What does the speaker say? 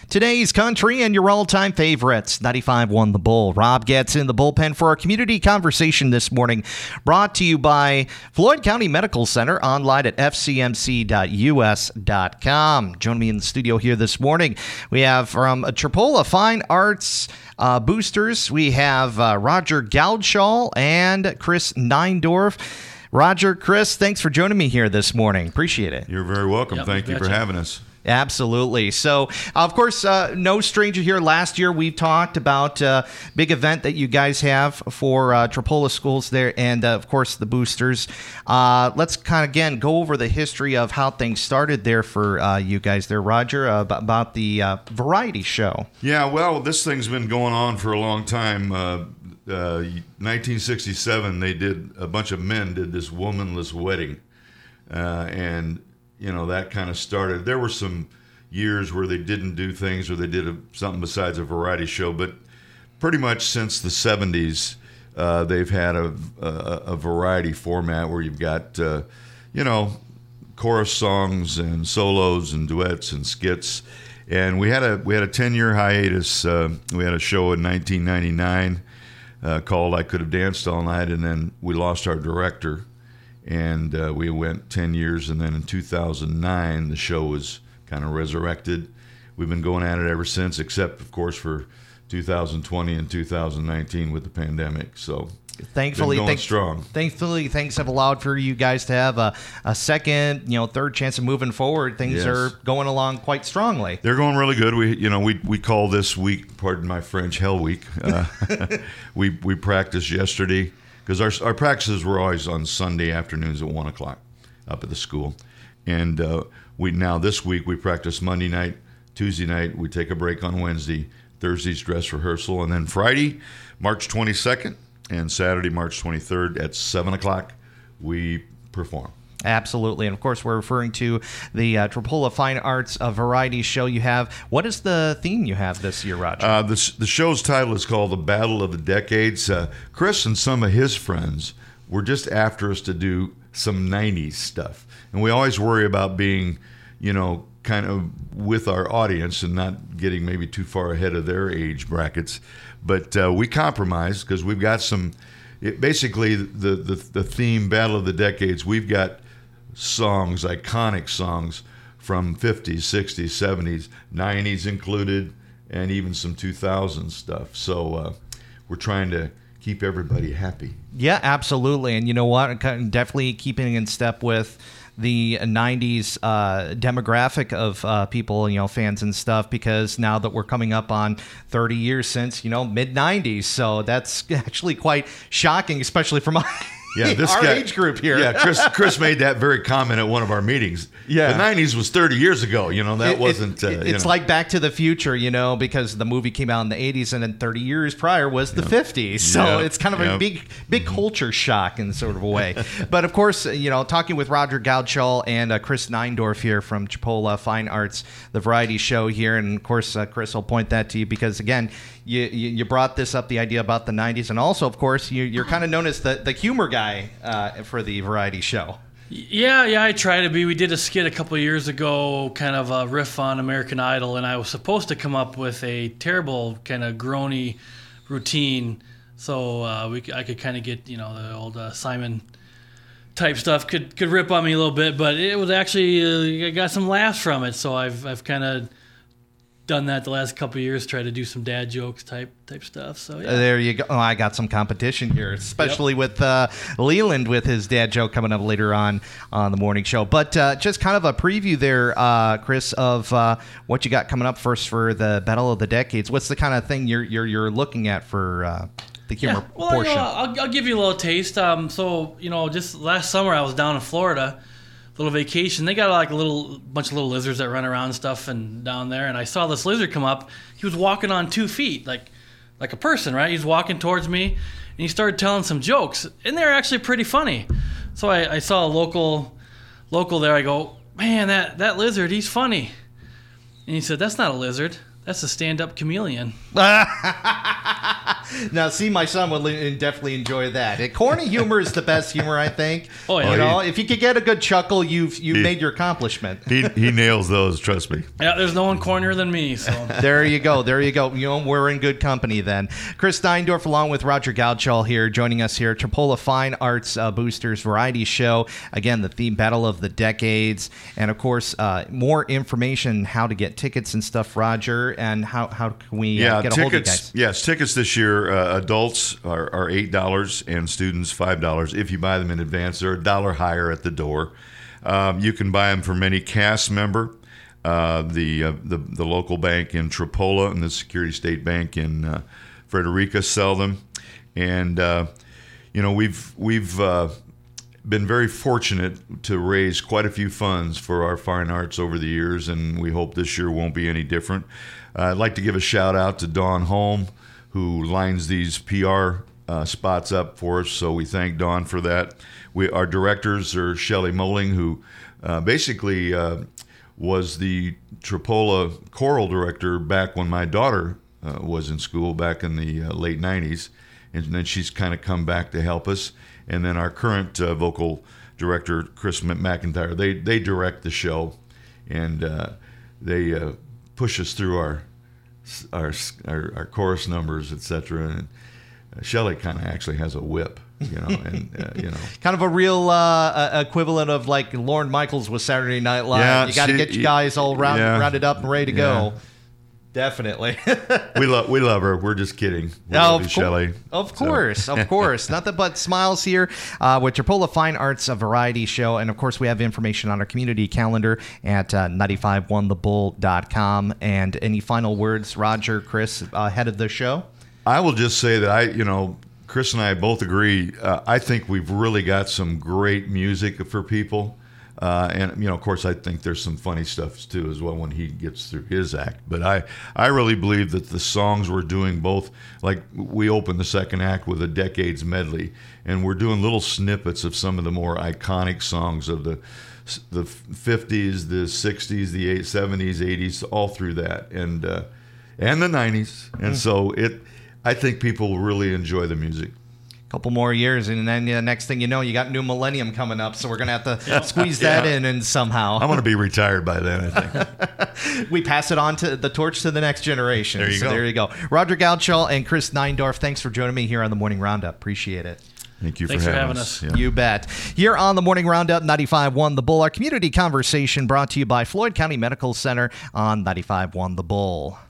Today's country and your all-time favorites. 95.1 The Bull. Rob gets in the bullpen for our community conversation this morning. Brought to you by Floyd County Medical Center, online at fcmc.us.com. Joining me in the studio here this morning, we have from Tripola Fine Arts Boosters, we have Roger Goudshaw and Chris Neindorf. Roger, Chris, thanks for joining me here this morning. Appreciate it. You're very welcome. Thank you for having us. Absolutely. So, of course, no stranger here. Last year, we talked about a big event that you guys have for Tripola schools there and, of course, the boosters. Let's kind of, again, go over the history of how things started there for you guys there, Roger, about the variety show. Yeah, well, this thing's been going on for a long time. 1967, a bunch of men did this womanless wedding, and you know, that kind of started. There were some years where they didn't do things or they did something besides a variety show, but pretty much since the 70s, they've had a variety format where you've got, chorus songs and solos and duets and skits. And we had a 10-year hiatus. We had a show in 1999 called I Could Have Danced All Night, and then we lost our director. And we went 10 years, and then in 2009, the show was kind of resurrected. We've been going at it ever since, except, of course, for 2020 and 2019 with the pandemic. So thankfully, strong. Thankfully, things have allowed for you guys to have a second, third chance of moving forward. Things are going along quite strongly. They're going really good. We call this week, pardon my French, Hell Week. We practiced yesterday. Because our practices were always on Sunday afternoons at 1 o'clock up at the school. And this week we practice Monday night, Tuesday night, we take a break on Wednesday, Thursday's dress rehearsal, and then Friday, March 22nd, and Saturday, March 23rd at 7 o'clock, we perform. Absolutely. And, of course, we're referring to the Tripola Fine Arts variety show you have. What is the theme you have this year, Roger? The show's title is called The Battle of the Decades. Chris and some of his friends were just after us to do some 90s stuff. And we always worry about being, kind of with our audience and not getting maybe too far ahead of their age brackets. But we compromised because we've got basically the theme Battle of the Decades, we've got songs, iconic songs from 50s, 60s, 70s, 90s included, and even some 2000s stuff. So we're trying to keep everybody happy. Yeah, absolutely. And you know what? Definitely keeping in step with the 90s demographic of people, fans and stuff, because now that we're coming up on 30 years since, mid-90s. So that's actually quite shocking, especially for our age group here. Yeah, Chris made that very comment at one of our meetings. Yeah, the 90s was 30 years ago. It's like Back to the Future, because the movie came out in the 80s, and then 30 years prior was the 50s. So it's kind of a big culture shock in sort of a way. But of course, talking with Roger Goudshaw and Chris Neindorf here from Tripola Fine Arts, the variety show here, and of course, Chris will point that to you because again, you brought this up, the idea about the 90s, and also, of course, you're kind of known as the humor guy for the variety show. Yeah, I try to be. We did a skit a couple of years ago, kind of a riff on American Idol, and I was supposed to come up with a terrible kind of groany routine, so I could kind of get the old Simon type stuff could rip on me a little bit, but it was actually I got some laughs from it, so I've kind of done that the last couple of years, try to do some dad jokes type stuff. So yeah. There you go. Oh, I got some competition here, especially with Leland with his dad joke coming up later on the morning show. But just kind of a preview there, Chris, of what you got coming up first for the Battle of the Decades. What's the kind of thing you're looking at for the humor portion? I'll give you a little taste. Just last summer I was down in Florida. Little vacation. They got like a bunch of little lizards that run around and stuff and down there, and I saw this lizard come up. He was walking on 2 feet like a person, right? He's walking towards me, and he started telling some jokes, and they're actually pretty funny. So I saw a local there. I go, man, that lizard, he's funny. And he said, that's not a lizard, That's a stand-up chameleon. Now, see, my son would definitely enjoy that. Corny humor is the best humor, I think. Oh, yeah. You know, if you could get a good chuckle, you've made your accomplishment. He nails those, trust me. Yeah, there's no one cornier than me. So There you go. You know, we're in good company then. Chris Steindorf, along with Roger Gauchall here, joining us here. Trappola Fine Arts Boosters Variety Show. Again, the theme Battle of the Decades, and of course, more information how to get tickets and stuff, Roger. And how can we get a hold of you guys? Yes, tickets this year, adults are $8 and students $5. If you buy them in advance, they're $1 higher at the door. You can buy them from any cast member, the local bank in Trappola and the Security State Bank in Frederica sell them. And, you know, we've been very fortunate to raise quite a few funds for our fine arts over the years, and we hope this year won't be any different. I'd like to give a shout out to Dawn Holm, who lines these PR spots up for us, so we thank Dawn for that. Our directors are Shelley Moling, who basically was the Trappola choral director back when my daughter was in school back in the late 90s, and then she's kind of come back to help us. And then our current vocal director, Chris McIntyre, they direct the show, and they push us through our chorus numbers, etc. And Shelley kind of actually has a whip, you know, and you know, kind of a real equivalent of like Lorne Michaels with Saturday Night Live. Yeah, you got to get you guys all rounded up and ready to go. Definitely. we love her. We're just kidding. We love you, Shelley. Of course. Nothing but smiles here with Trappola Fine Arts Variety Show. And, of course, we have information on our community calendar at 951thebull.com. And any final words, Roger, Chris, ahead of the show? I will just say that Chris and I both agree. I think we've really got some great music for people. And, you know, of course, I think there's some funny stuff, too, as well when he gets through his act. But I really believe that the songs we're doing both, like we open the second act with a Decades medley, and we're doing little snippets of some of the more iconic songs of the 50s, the 60s, the 70s, 80s, all through that, and the 90s. And so I think people will really enjoy the music. Couple more years, and then next thing you know, you got New Millennium coming up, so we're going to have to squeeze that in and somehow. I'm going to be retired by then, I think. We pass it on to the torch to the next generation. There you go. Roger Gauchall and Chris Steindorf, thanks for joining me here on the Morning Roundup. Appreciate it. Thanks for having us. Yeah. You bet. Here on the Morning Roundup, 95.1 The Bull, our community conversation brought to you by Floyd County Medical Center on 95.1 The Bull.